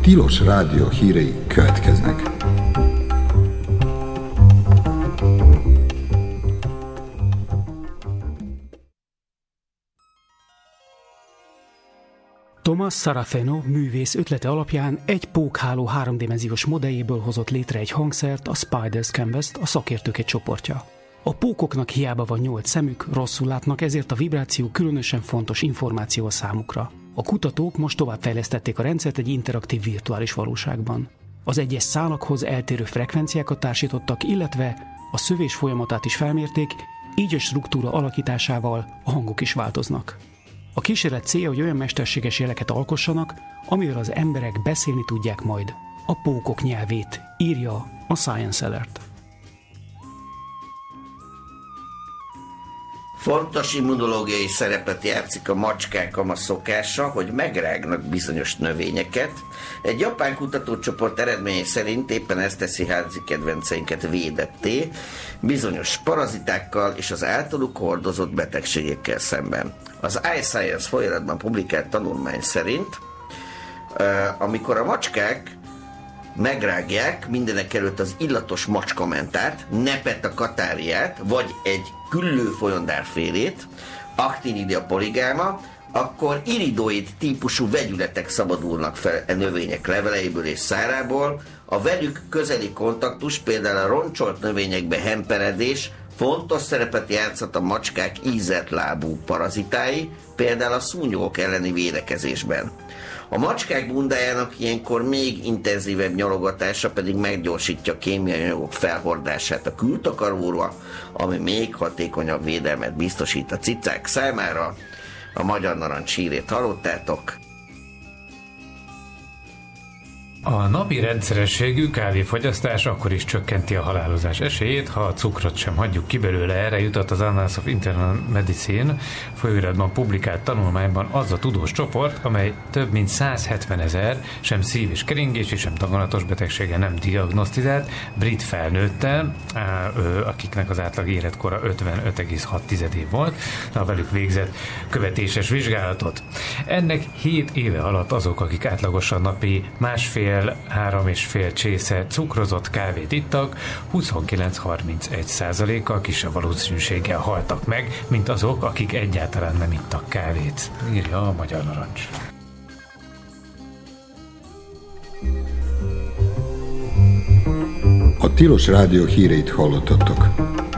Tilos Rádió hírei következnek. Thomas Saraceno művész ötlete alapján egy pókháló háromdimenziós modelljéből hozott létre egy hangszert, a Spiders Canvas-t, a szakértők egy csoportja. A pókoknak hiába van 8 szemük, rosszul látnak, ezért a vibráció különösen fontos információ a számukra. A kutatók most továbbfejlesztették a rendszert egy interaktív virtuális valóságban. Az egyes szálakhoz eltérő frekvenciákat társítottak, illetve a szövés folyamatát is felmérték, így a struktúra alakításával a hangok is változnak. A kísérlet célja, hogy olyan mesterséges jeleket alkossanak, amivel az emberek beszélni tudják majd a pókok nyelvét, írja a Science Alert. Fontos immunológiai szerepet játszik a macskákon a szokása, hogy megrágnak bizonyos növényeket. Egy japán kutatócsoport eredményei szerint éppen ezt teszi házi kedvenceinket védetté, bizonyos parazitákkal és az általuk hordozott betegségekkel szemben. Az iScience folyamatban publikált tanulmány szerint, amikor a macskák megrágják mindenek előtt az illatos macskamentát, Nepeta catarrhát, vagy egy küllő folyondárfélét, Actinidia polygamma, akkor iridoid típusú vegyületek szabadulnak fel a növények leveleiből és szárából. A velük közeli kontaktus, például a roncsolt növényekbe hemperedés fontos szerepet játszhat a macskák ízelt lábú parazitái, például a szúnyogok elleni védekezésben. A macskák bundájának ilyenkor még intenzívebb nyalogatása pedig meggyorsítja a kémiai anyagok felhordását a kültakaróra, ami még hatékonyabb védelmet biztosít a cicák számára. A magyar narancs hírét hallottátok. A napi rendszerességű kávéfogyasztás akkor is csökkenti a halálozás esélyét, ha a cukrot sem hagyjuk ki belőle. Erre jutott az Annals of Internal Medicine folyóiratban publikált tanulmányban az a tudós csoport, amely több mint 170 000 sem szív- és keringési, sem daganatos betegsége nem diagnosztizált brit felnőttel, akiknek az átlag életkora 55,6 év volt, a velük végzett követéses vizsgálatot. Ennek 7 éve alatt azok, akik átlagosan napi 3,5 csésze cukrozott kávét ittak, 29-31%-kal kisebb valószínűséggel haltak meg, mint azok, akik egyáltalán nem ittak kávét, írja a Magyar Narancs. A Tilos Rádió híreit hallottatok.